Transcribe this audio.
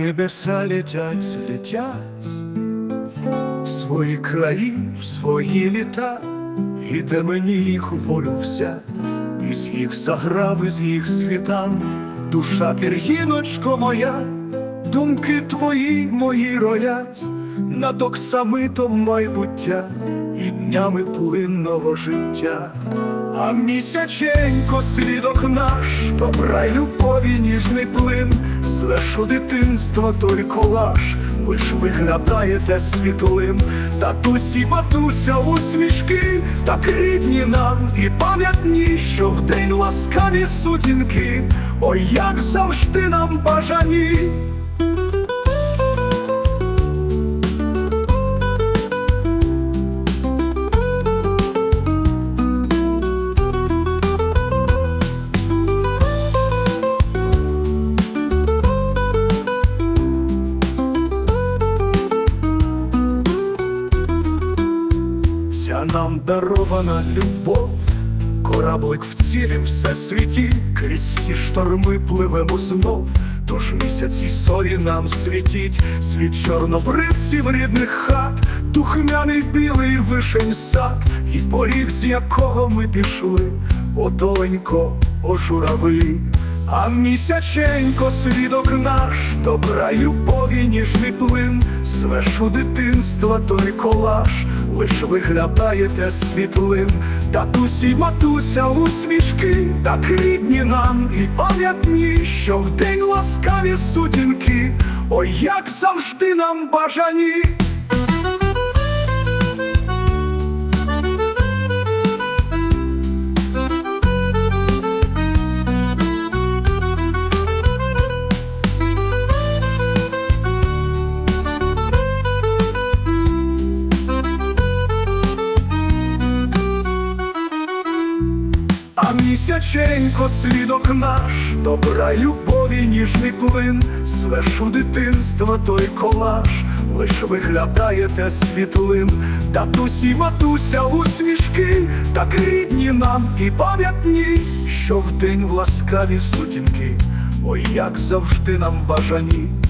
небеса летять, летять в свої краї, в свої літа, і де мені їх волю взять, із їх заграв, із їх світан, душа пір'їночко моя, думки твої мої роять над оксамитом майбуття і днями плинного життя. А місяченько, свідок наш, добра й любові ніжний плин, звершу дитинства той колаж, ви ж виглядаєте світлим. Татусі, матуся, усмішки, так рідні нам і пам'ятні, що в день ласкаві сутінки, ой, як завжди нам бажані. Нам дарована любов, кораблик в цілім всесвіті, крізь всі шторми пливемо знов, тож місяці зорі нам світіть, світ чорнобривців рідних хат, духмяний білий вишень сад, і поріг, з якого ми пішли, о доленько, о журавлі. А місяченько, свідок наш, добра й любові ніжний плин, звершу дитинства той колаж, ви ж виглядаєте світлим. Татусі, матуся, усмішки, так рідні нам і пам'ятні, що в день ласкаві сутінки, ой, як завжди нам бажані. А місяченько, свідок наш, добра й любові ніжний плин, звершу дитинства той колаж, ви ж виглядаєте світлим. Татусі, матуся, усмішки, так рідні нам і пам'ятні, що в день в ласкаві сутінки, ой, як завжди нам бажані.